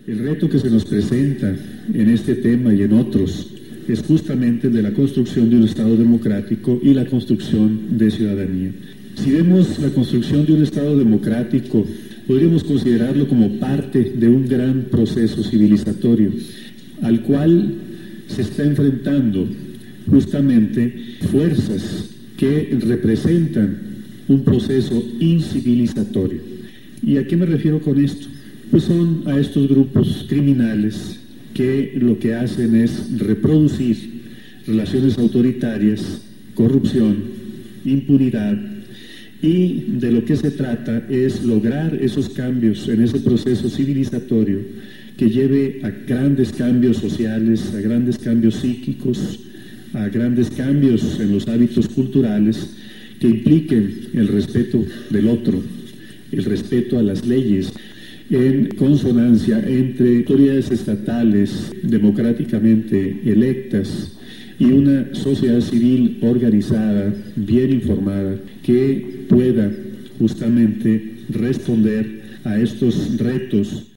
El reto que se nos presenta en este tema y en otros es justamente el de la construcción de un Estado democrático y la construcción de ciudadanía. Si vemos la construcción de un Estado democrático, podríamos considerarlo como parte de un gran proceso civilizatorio, al cual se está enfrentando justamente fuerzas que representan un proceso incivilizatorio. ¿Y a qué me refiero con esto? Pues son a estos grupos criminales que lo que hacen es reproducir relaciones autoritarias, corrupción, impunidad, y de lo que se trata es lograr esos cambios en ese proceso civilizatorio que lleve a grandes cambios sociales, a grandes cambios psíquicos, a grandes cambios en los hábitos culturales que impliquen el respeto del otro, el respeto a las leyes, en consonancia entre autoridades estatales democráticamente electas y una sociedad civil organizada, bien informada, que pueda justamente responder a estos retos